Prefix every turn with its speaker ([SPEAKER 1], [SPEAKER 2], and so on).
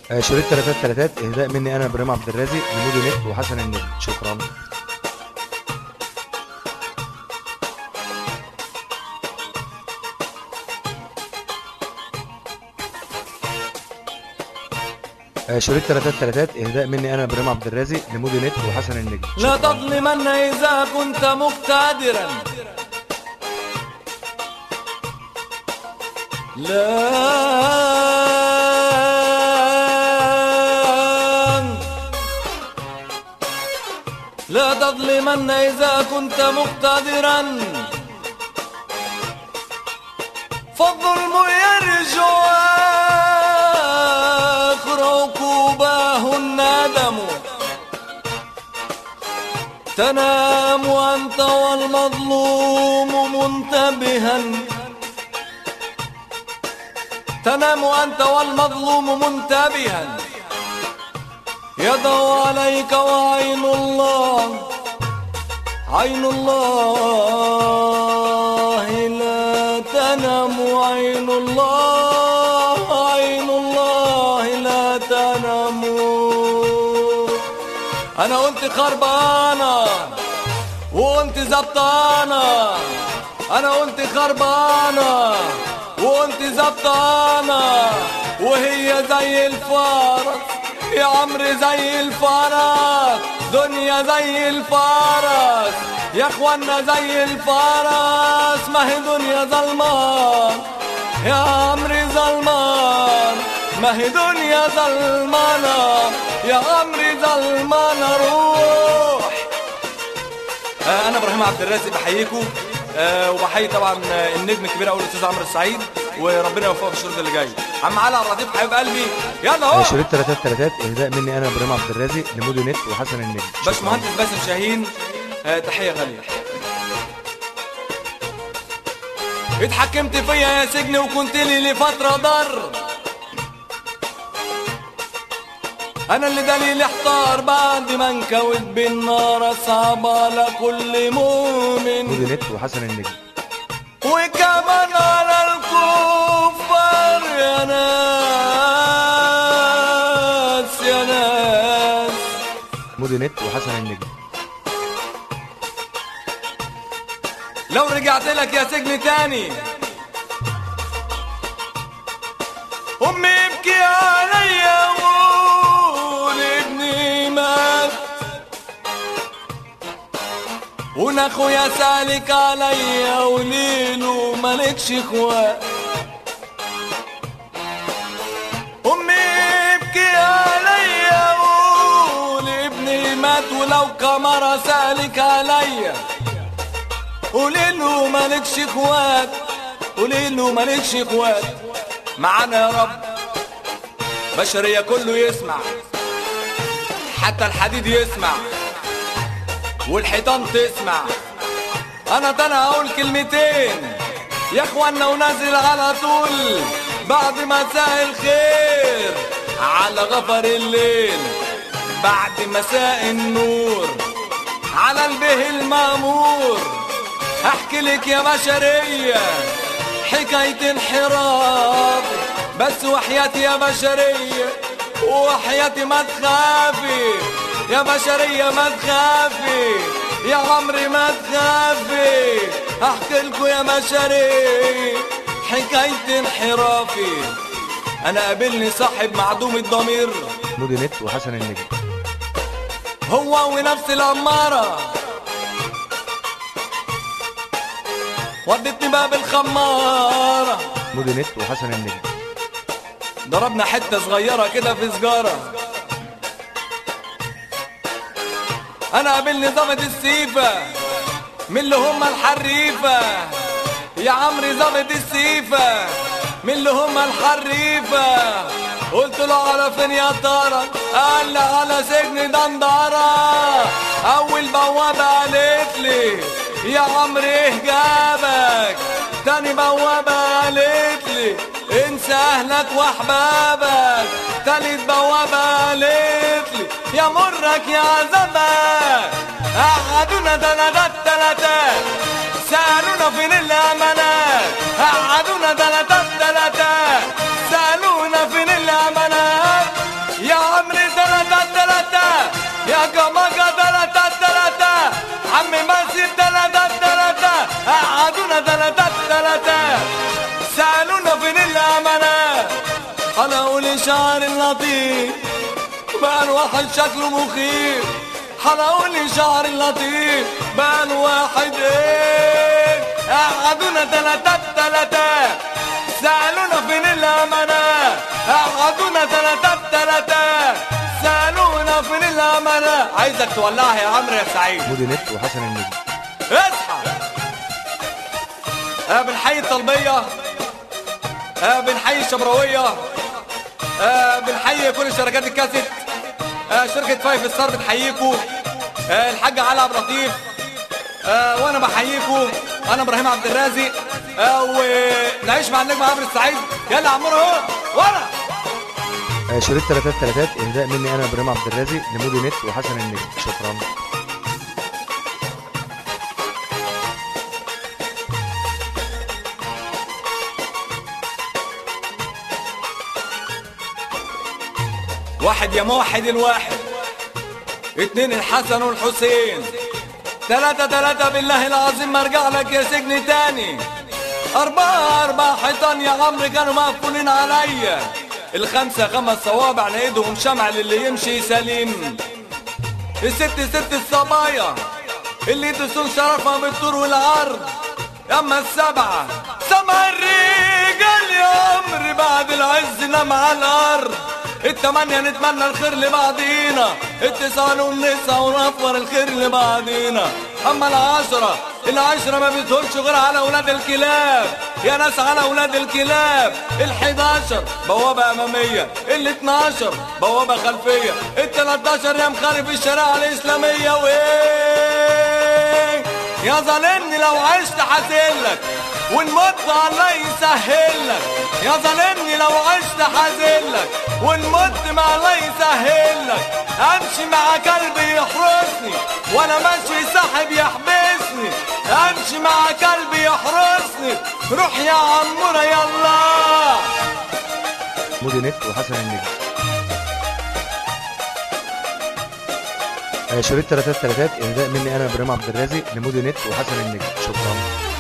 [SPEAKER 1] شريط تلاتات تلاتات اهداء مني انا ابراهيم عبد الرازق لمودو نت وحسن النجم. شكرا. شريط تلاتات تلاتات اهداء مني انا ابراهيم عبد الرازق لمودو نت وحسن النجم.
[SPEAKER 2] لا تظلمن إذا كنت مقتدرا، لا تظلمن إذا كنت مقتدرا، فالظلم يرجع آخر عقوباه الندم. تنام أنت والمظلوم منتبها، تنام أنت والمظلوم منتبها، يدعو عليك وعين الله، عين الله لا تنام، عين الله، عين الله لا تنام. أنا قلت خربانة وانت زبطانة، أنا قلت خربانة وانت زبطانة، وهي زي الفرس يا عمري، زي الفرس، دنيا زي الفرس يا اخوانا، زي الفرس، ما هي دنيا ظلمان يا عمري ظلمان، ما هي دنيا ظلمانة يا عمري ظلمانة. روح. انا ابراهيم عبد الرازق بحييكم، وبحيي طبعا النجم الكبير قوي الاستاذ عمرو السعيد، وربنا يوفقه في الشغل اللي جاي. عم علي على الرصيف حبيب قلبي، يلا اهو.
[SPEAKER 1] شريط تلاتات تلاتات اهداء مني انا ابراهيم عبد الرازق لمودو نت وحسن النجم.
[SPEAKER 2] باشمهندس باسم شاهين، تحيه غاليه. اتحكمت فيا يا سجن وكنت لي لفتره ضر، انا اللي دليل احتار بعد ما انكوت بالنار، صعب على كل مؤمن.
[SPEAKER 1] مودو نت وحسن النجم.
[SPEAKER 2] وكمان على الكفار يا ناس، يا ناس.
[SPEAKER 1] مودو نت وحسن النجم.
[SPEAKER 2] لو رجعت لك يا سجن تاني امي ابكي عليا وقول ابني مات، وانا اخويا سالك عليا وليله مالكش اخوات. امي ابكي عليا وقول ابني مات، ولو كمرة سالك عليا قوليله مالكش اخوات، قوليله مالكش اخوات. معانا يا رب بشرية كله يسمع، حتى الحديد يسمع والحيطان تسمع. انا هقول كلمتين يا اخوانا ونازل على طول بعد مساء الخير على غفر الليل، بعد مساء النور على البه المامور. احكي لك يا بشرية حكاية انحراف، بس وحياتي يا بشرية، وحياتي ما تخافي يا بشرية، ما تخافي يا عمري، ما تخافي. احكي لكم يا بشرية حكاية انحرافي. انا قابلني صاحب معدوم الضمير،
[SPEAKER 1] مودو نت وحسن النجم.
[SPEAKER 2] هو ونفس الأمارة ودتني باب الخمارة.
[SPEAKER 1] مودو نت وحسن النجم.
[SPEAKER 2] ضربنا حتة صغيرة كده في سجارة. انا قابلني ضابط السيفة من اللي هم الحريفة، يا عمري ضابط السيفة من اللي هم الحريفة. قلت له على فين يا ترى؟ قال لي على سجن دندرة. اول بوابة قالت لي يا عمري ايه جابك؟ تاني بوابة قالت لي انسى اهلك واحبابك. تالت بوابة قالت لي يا مرك يا عذابك. قعدونا تلاتات سألونا فين الامانات، قعدونا تلاتات سألونا فين الامانات. مكة مكة تلاتة تلاتة عمي ماسي تلاتة تلاتة قعدونا تلاتة تلاتة سألونا فين الأمانة حلقوا لي شعر اللطيف بقى الواحد شكله مخيف حلقوا لي شعر اللطيف بقى الواحد ايه قعدونا تلاتة تلاتة سألونا فين الأمانة قعدونا تلاتة تلاتة سألونا فين الأمانة. عايزك تولعها يا عمرو يا سعيد.
[SPEAKER 1] مودي نت وحسن النجم.
[SPEAKER 2] اصحى. بنحيي الطلبية، بنحيي الشبراوية، بنحيي كل شركات الكاسيت، شركة فايف ستار بتحييكوا، الحاج علي عبد اللطيف، وانا بحييكوا. انا ابراهيم عبد الرازق، ونعيش مع النجم عمرو السعيد. يلا عمرو اهو ورا.
[SPEAKER 1] شريط تلاتات تلاتات اهداء مني انا ابراهيم عبد الرازق لمودي نت وحسن النجم. شكرا.
[SPEAKER 2] واحد يا موحد الواحد، اتنين الحسن والحسين، تلاتة تلاتة بالله العظيم ما ارجع لك يا سجن تاني. أربعة حيطان يا عمرو كانوا مقفولين عليا، الخمسة 5 صوابع لقيتهم شمع للي يمشي سليم. ست الصبايا اللي تسون شرفها بالطول والعرض. اما 7 الرجال يا عمري بعد العز نام على الارض. 8 نتمنى الخير لبعضينا، 9 ونسعى ونوفر الخير لبعضينا. اما 10 ما بيدخلش غير على اولاد الكلاب يا ناس، على اولاد الكلاب. 11 بوابة امامية، 12 بوابة خلفية، 13 يا مخالف الشريعة الاسلامية. وايه يا ظالمني لو عشت حازلك ونموت الله يسهلك. يا ظالمني لو عشت حازلك ونموت ما الله يسهلك. امشي مع كلبي يحرسني وانا ماشي صاحب يحبسني. امشي مع كلبي يحرسني. روح يا عمورة يلا.
[SPEAKER 1] مودي نت وحسن النجم. شريط تلاتات تلاتات اهداء مني انا ابراهيم عبد الرازق لمودي نت وحسن النجم. شكرا.